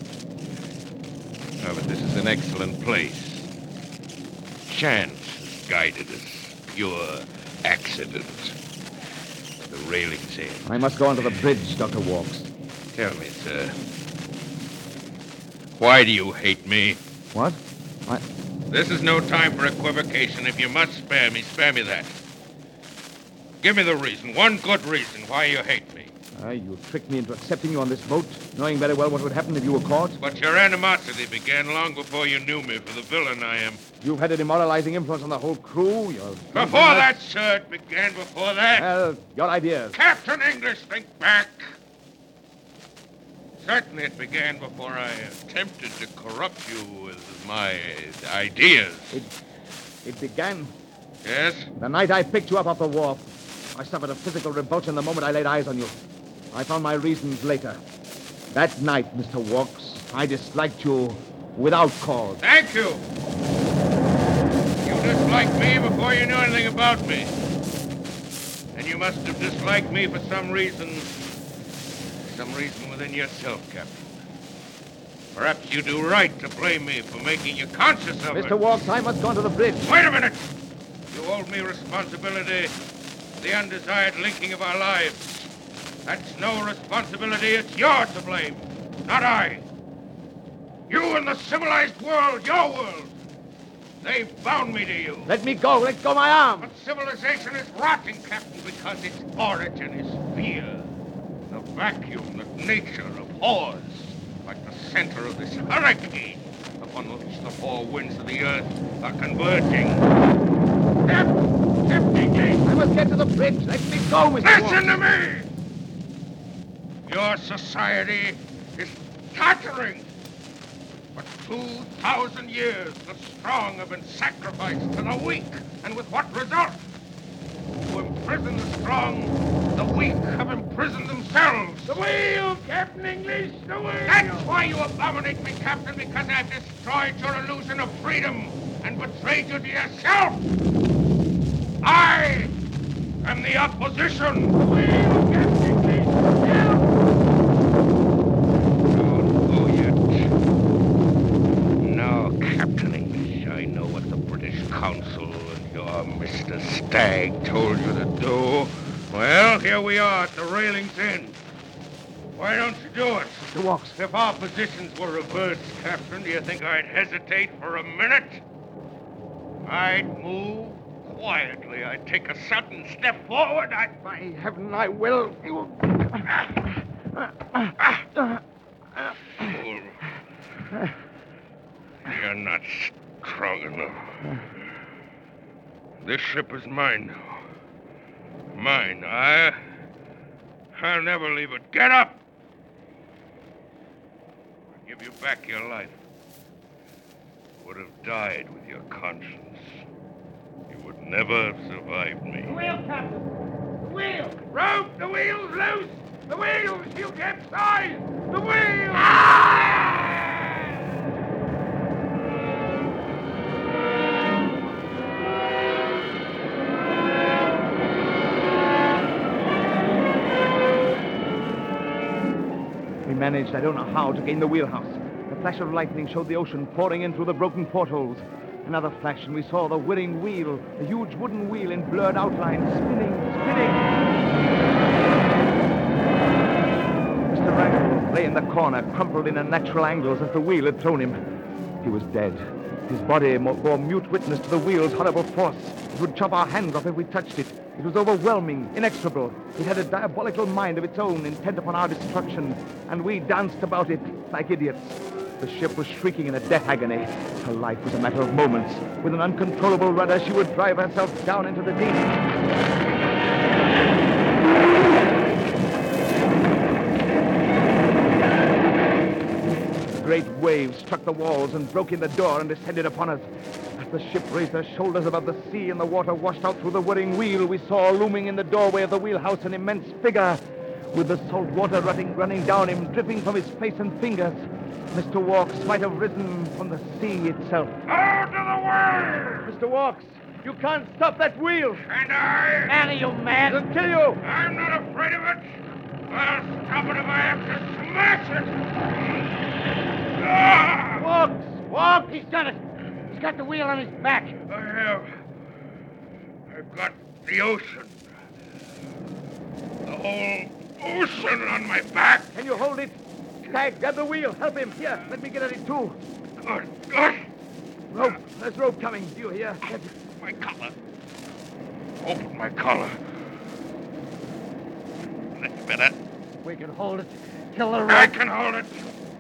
Oh, but this is an excellent place. Chance has guided us. Pure accident. The railings end. I must go onto the bridge, Doctor Walks. Tell me, sir. Why do you hate me? What? I... This is no time for equivocation. If you must spare me, spare me that. Give me the reason, one good reason why you hate me. Uh, you tricked me into accepting you on this boat, knowing very well what would happen if you were caught. But your animosity began long before you knew me for the villain I am. You've had a demoralizing influence on the whole crew. You're... Before that, sir, it began before that. Well, your ideas. Captain English, think back. Certainly it began before I attempted to corrupt you with my ideas. It, it began Yes? the night I picked you up off the wharf. I suffered a physical revulsion the moment I laid eyes on you. I found my reasons later. That night, Mister Walks, I disliked you without cause. Thank you. You disliked me before you knew anything about me. And you must have disliked me for some reason. Some reason within yourself, Captain. Perhaps you do right to blame me for making you conscious of Mister it. Walks, I must go onto the bridge. Wait a minute! You hold me responsibility for the undesired linking of our lives. That's no responsibility. It's yours to blame, not I. You and the civilized world, your world, they've bound me to you. Let me go. Let go my arm. But civilization is rotting, Captain, because its origin is fear. The vacuum that nature abhors, like the center of this hurricane upon which the four winds of the earth are converging. Cap- Captain Gate! I must get to the bridge. Let me go, Mister Listen to me! Your society is tottering. For two thousand years, the strong have been sacrificed to the weak. And with what result? To imprison the strong, the weak have imprisoned themselves. The wheel, Captain English, the wheel! That's why you abominate me, Captain, because I've destroyed your illusion of freedom and betrayed you to yourself. I am the opposition. The wheel, Captain English, the wheel! Don't go yet. Now, Captain English, I know what the British Council and your Mister Stagg told you to do. Well, here we are at the railing's end. Why don't you do it? Mister Walks. If our positions were reversed, Captain, do you think I'd hesitate for a minute? I'd move quietly. I'd take a sudden step forward. I'd... By heaven, I will. You... Fool. You're not strong enough. This ship is mine now. Mine. I... I'll never leave it. Get up! I'll give you back your life. You would have died with your conscience. You would never have survived me. The wheel, Captain! The wheel! Rope! The wheel's loose! The wheels! You capsize! The wheel! We managed, I don't know how, to gain the wheelhouse. The flash of lightning showed the ocean pouring in through the broken portholes. Another flash, and we saw the whirring wheel, a huge wooden wheel in blurred outline, spinning, spinning. Mister Randall lay in the corner, crumpled in unnatural angles as the wheel had thrown him. He was dead. His body mo- bore mute witness to the wheel's horrible force. It would chop our hands off if we touched it. It was overwhelming, inexorable. It had a diabolical mind of its own, intent upon our destruction, and we danced about it like idiots. The ship was shrieking in a death agony. Her life was a matter of moments. With an uncontrollable rudder, she would drive herself down into the deep. Great waves struck the walls and broke in the door and descended upon us. As the ship raised her shoulders above the sea and the water washed out through the whirring wheel, we saw looming in the doorway of the wheelhouse an immense figure, with the salt water running, running down him, dripping from his face and fingers. Mister Walks might have risen from the sea itself. Out of the way! Mister Walks, you can't stop that wheel. And I... Man, are you mad? It'll kill you. I'm not afraid of it. I'll stop it if I have to smash it. Ah! Walks! Walks! He's got it! He's got the wheel on his back. I have. I've got the ocean. The whole ocean on my back. Can you hold it? Stagg, grab the wheel. Help him. Here, let me get at it, too. Good, good. Rope. There's rope coming. Do you hear? Get it. My collar. Open my collar. That's better. We can hold it till the I wreck. can hold it.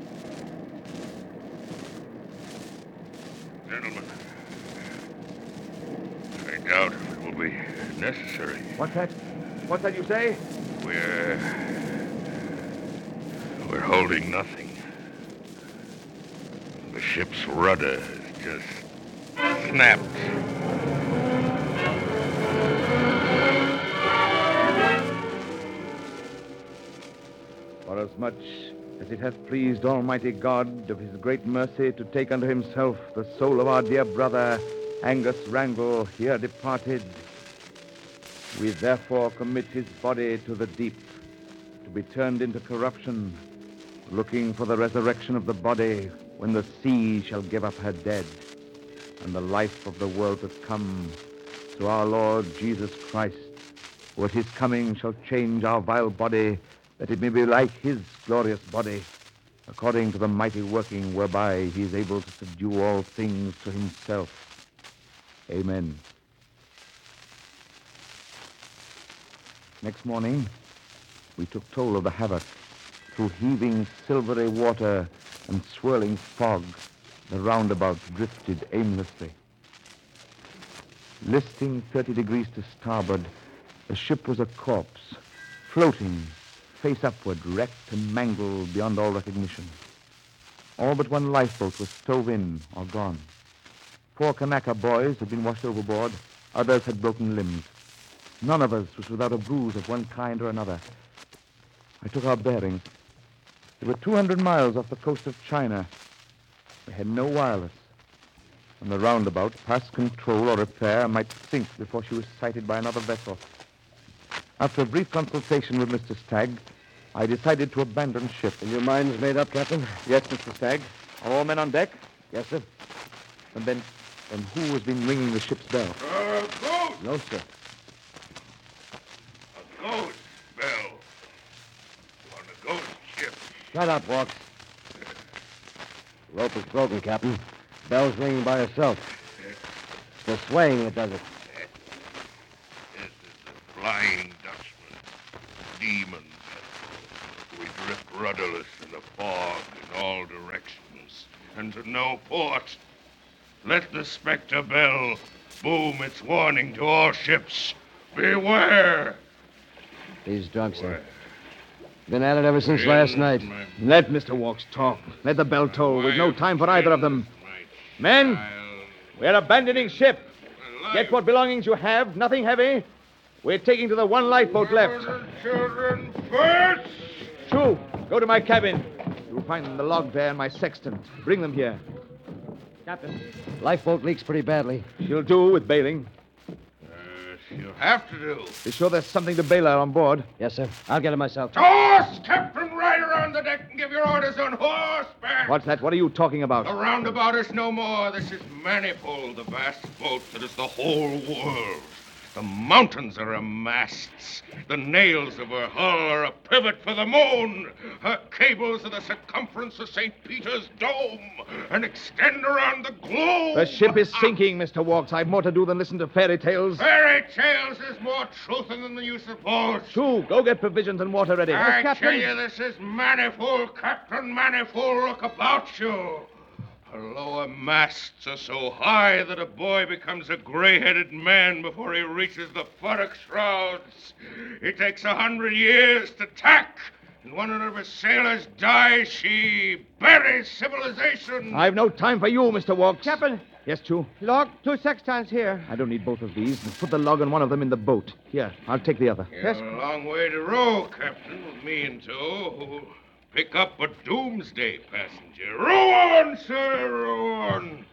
Gentlemen, I doubt if it will be necessary. What's that? What's that you say? We're... We're holding nothing. The ship's rudder has just snapped. Forasmuch as it hath pleased Almighty God of his great mercy to take unto himself the soul of our dear brother Angus Randall, here departed, we therefore commit his body to the deep, to be turned into corruption, looking for the resurrection of the body when the sea shall give up her dead, and the life of the world to come through our Lord Jesus Christ, who at his coming shall change our vile body, that it may be like his glorious body, according to the mighty working whereby he is able to subdue all things to himself. Amen. Next morning, we took toll of the havoc. Through heaving silvery water and swirling fog, the roundabout drifted aimlessly. Listing thirty degrees to starboard, the ship was a corpse, floating, face upward, wrecked and mangled beyond all recognition. All but one lifeboat was stove in or gone. Four Kanaka boys had been washed overboard. Others had broken limbs. None of us was without a bruise of one kind or another. I took our bearings. We were two hundred miles off the coast of China. We had no wireless. And the roundabout, past control or repair, might sink before she was sighted by another vessel. After a brief consultation with Mister Stagg, I decided to abandon ship. And your mind's made up, Captain? Yes, Mister Stagg. Are all men on deck? Yes, sir. And then, then who has been ringing the ship's bell? Uh, ghost! No, sir. A ghost bell. On a ghost ship. Shut up, Walks. The rope is broken, Captain. Bell's ringing by herself. It's the swaying that does it. This is the Flying Dutchman. Demon vessel. We drift rudderless in the fog in all directions and to no port. Let the Spectre bell boom its warning to all ships. Beware! He's drunk, sir. Been at it ever since last night. Let Mister Walks talk. Let the bell toll. We've no time for either of them. Men, we're abandoning ship. Get what belongings you have, nothing heavy. We're taking to the one lifeboat left. Children first! True. Go to my cabin. You'll find the log there and my sextant. Bring them here. Captain, lifeboat leaks pretty badly. She'll do with bailing. You'll have to do. Be sure there's something to bail out on board. Yes, sir. I'll get it myself. Toss, Captain, right around the deck and give your orders on horseback. What's that? What are you talking about? The roundabout is no more. This is Manifold, the vast boat that is the whole world. The mountains are her masts. The nails of her hull are a pivot for the moon. Her cables are the circumference of Saint Peter's dome and extend around the globe. The ship is sinking, Mister Walks. I've more to do than listen to fairy tales. Fairy tales is more truth than the use of boats. True. Go get provisions and water ready. I Yes, tell you, this is Manifold, Captain Manifold. Look about you. Her lower masts are so high that a boy becomes a gray-headed man before he reaches the futtock shrouds. It takes a hundred years to tack, and when one of her sailors dies, she buries civilization. I've no time for you, Mister Walks. Captain. Yes, Chu? Log, two sextants here. I don't need both of these. Put the log and one of them in the boat. Here, I'll take the other. You've a long way to row, Captain, with me in tow. Pick up a doomsday passenger. Row on, sir, row on.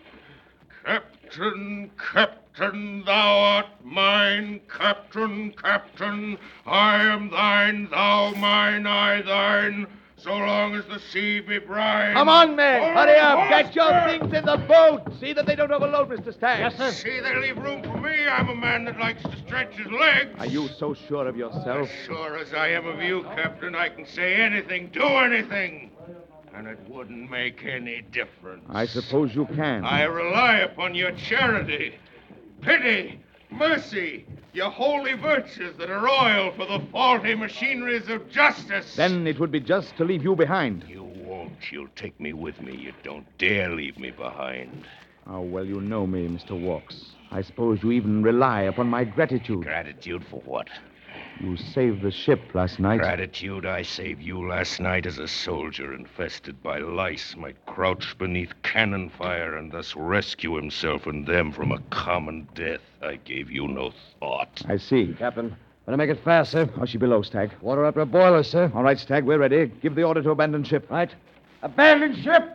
Captain, Captain, thou art mine. Captain, Captain, I am thine, thou mine, I thine. So long as the sea be brine. Come on, men. All Hurry up. aboard, Get your sir. things in the boat. See that they don't overload, Mister Stagg. Yes, sir. See, they leave room for me. I'm a man that likes to stretch his legs. Are you so sure of yourself? As sure as I am of you, Captain, I can say anything, do anything. And it wouldn't make any difference. I suppose you can. I rely upon your charity, pity, mercy, your holy virtues that are oil for the faulty machineries of justice. Then it would be just to leave you behind. You won't. You'll take me with me. You don't dare leave me behind. How well you know me, Mister Walks. I suppose you even rely upon my gratitude. Gratitude for what? You saved the ship last night. Gratitude I saved you last night as a soldier infested by lice might crouch beneath cannon fire and thus rescue himself and them from a common death. I gave you no thought. I see. Captain, better make it fast, sir. How's she below, Stagg? Water up her boiler, sir. All right, Stagg, we're ready. Give the order to abandon ship. Right. Abandon ship!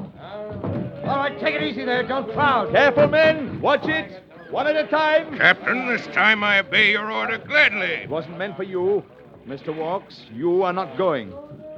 All right, take it easy there. Don't crowd. Careful, men. Watch it. One at a time. Captain, this time I obey your order gladly. It wasn't meant for you. Mister Walks, you are not going.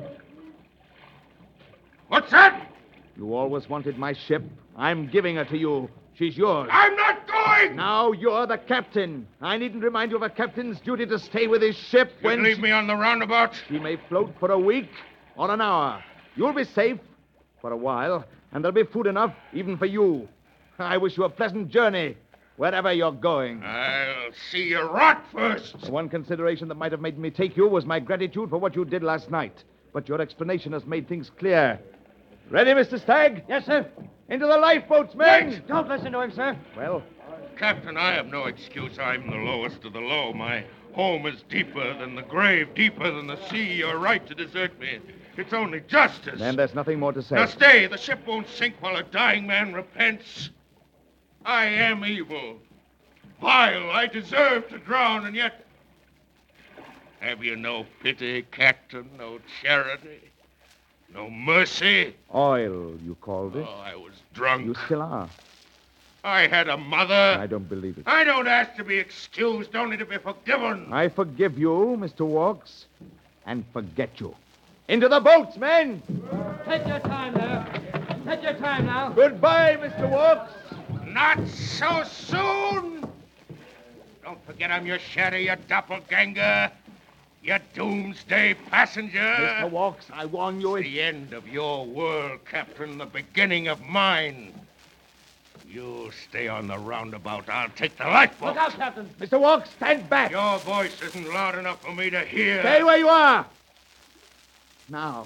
What's that? You always wanted my ship. I'm giving her to you. She's yours. I'm not going! Now you're the captain. I needn't remind you of a captain's duty to stay with his ship You when leave she... me on the roundabout? she may float for a week or an hour. You'll be safe for a while, and there'll be food enough even for you. I wish you a pleasant journey wherever you're going. I'll see you rot first. The one consideration that might have made me take you was my gratitude for what you did last night. but your explanation has made things clear. Ready, Mister Stagg? Yes, sir. Into the lifeboats, men! Wait! Don't listen to him, sir. Well, Captain, I have no excuse. I'm the lowest of the low. My home is deeper than the grave, deeper than the sea. You're right to desert me. It's only justice. then there's nothing more to say. Now stay. The ship won't sink while a dying man repents. I am evil. Vile. I deserve to drown, and yet... Have you no pity, Captain? No charity? No mercy? Oil, you called it. Oh, I was drunk. You still are. I had a mother. I don't believe it. I don't ask to be excused, only to be forgiven. I forgive you, Mister Walks, and forget you. Into the boats, men! Take your time there. Take your time now. Goodbye, Mister Walks. Not so soon. Don't forget I'm your shadow, you doppelganger. You doomsday passenger. Mister Walks, I warn you. It's the end of your world, Captain, the beginning of mine. You stay on the roundabout. I'll take the lifeboat. Look out, Captain. Mister Walks, stand back. Your voice isn't loud enough for me to hear. Stay where you are. Now,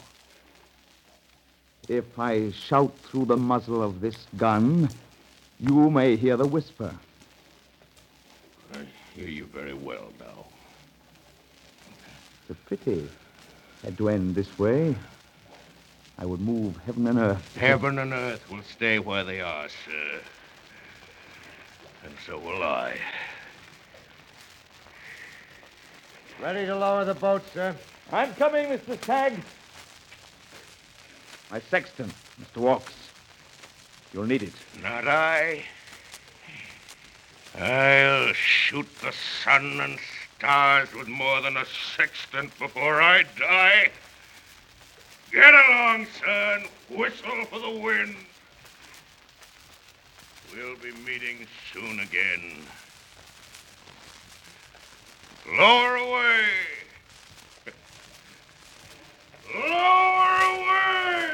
if I shout through the muzzle of this gun, you may hear the whisper. I hear you very well now. It's a pity had to end this way. I would move heaven and earth. Heaven and earth will stay where they are, sir. And so will I. Ready to lower the boat, sir. I'm coming, Mister Stagg. My sextant, Mister Walks. You'll need it. Not I. I'll shoot the sun and stars with more than a sextant before I die. Get along, son. Whistle for the wind. We'll be meeting soon again. Lower away. Lower away.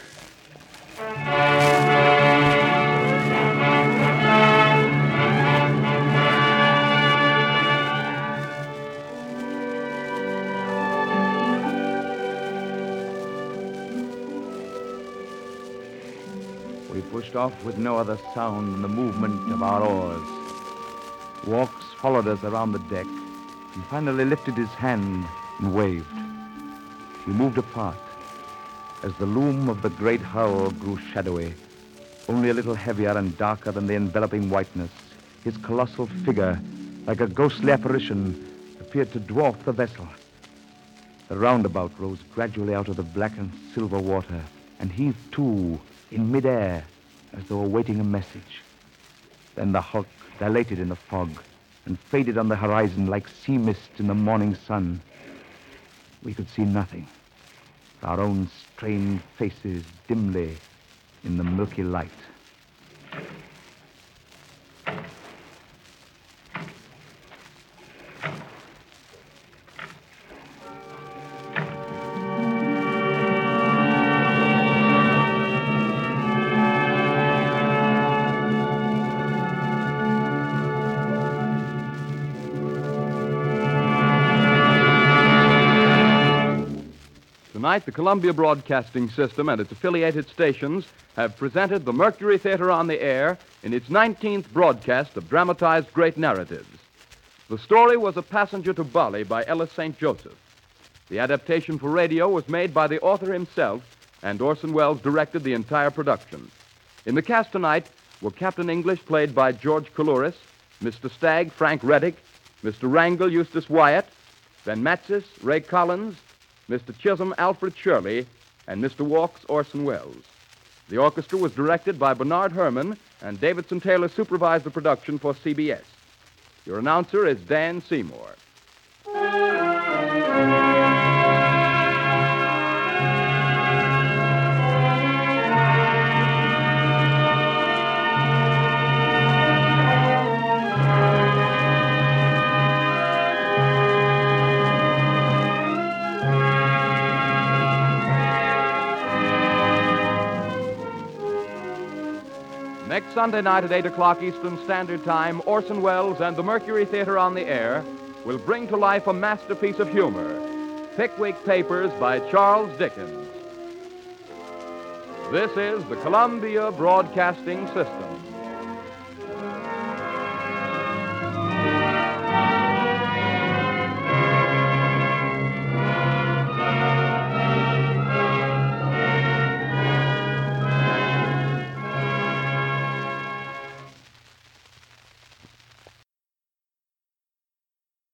We pushed off with no other sound than the movement of our oars. Walks followed us around the deck and finally lifted his hand and waved. We moved apart as the loom of the great hull grew shadowy, only a little heavier and darker than the enveloping whiteness. His colossal figure, like a ghostly apparition, appeared to dwarf the vessel. The roundabout rose gradually out of the black and silver water and heaved too in midair as though awaiting a message. Then the hulk dilated in the fog and faded on the horizon like sea mist in the morning sun. We could see nothing. Our own strained faces dimly in the milky light. Tonight, the Columbia Broadcasting System and its affiliated stations have presented the Mercury Theater on the Air in its nineteenth broadcast of dramatized great narratives. The story was A Passenger to Bali by Ellis Saint Joseph. The adaptation for radio was made by the author himself, and Orson Welles directed the entire production. In the cast tonight were Captain English, played by George Coulouris, Mister Stagg, Frank Reddick, Mister Wrangle, Eustace Wyatt, Ben Matzis, Ray Collins, Mister Chisholm, Alfred Shirley, and Mister Walks, Orson Welles. The orchestra was directed by Bernard Herrmann, and Davidson Taylor supervised the production for C B S. Your announcer is Dan Seymour. Next Sunday night at eight o'clock Eastern Standard Time, Orson Welles and the Mercury Theater on the Air will bring to life a masterpiece of humor. Pickwick Papers by Charles Dickens. This is the Columbia Broadcasting System.